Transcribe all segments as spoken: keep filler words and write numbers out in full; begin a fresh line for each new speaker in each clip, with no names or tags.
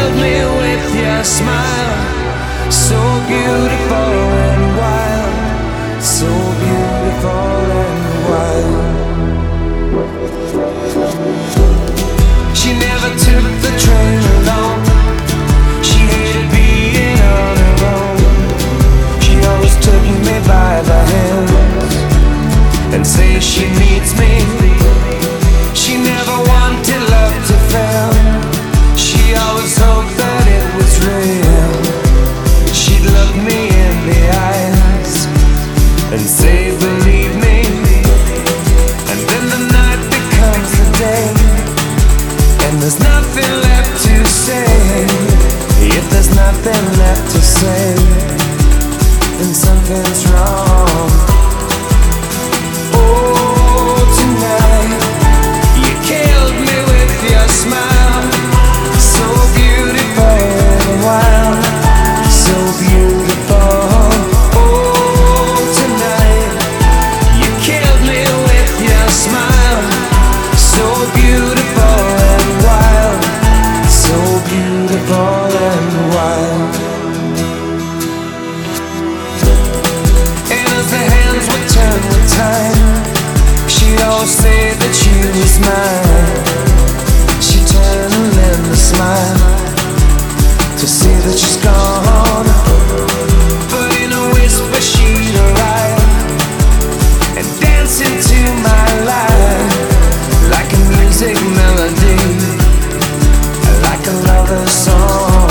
killed me with your smile, so beautiful and wild, so beautiful and wild. She never took the train alone, she hated being on her own. She always took me by the hands and say she needs me. She never wanted love to fail, she always hoped that it was real. She'd look me in the eyes and say believe me, and then the night becomes the day, and there's nothing left to say. If there's nothing left to say, then something's wrong. Oh, tonight you killed me with your smile, so beautiful and wild, so beautiful. Oh, tonight you killed me with your smile, so beautiful and wild, so beautiful and wild. And as the hands would turn with time, she'd always say that she was mine. She'd turn and lend a smile to see that she's gone, but in a whisper she'd arrive and dance into my life like a music melody, like a lover's song.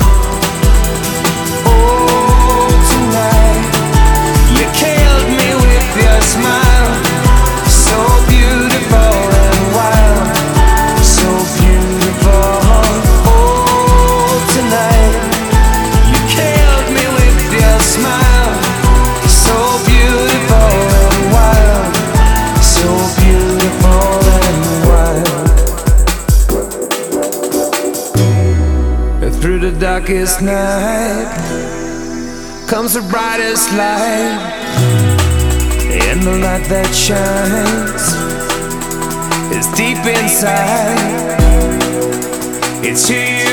Oh, tonight you killed me with your smile, so beautiful and wild, so beautiful. Oh, tonight you killed me with your smile, so beautiful and wild, so beautiful and wild. And through the darkest night comes the brightest light, and the light that shines is deep inside. It's you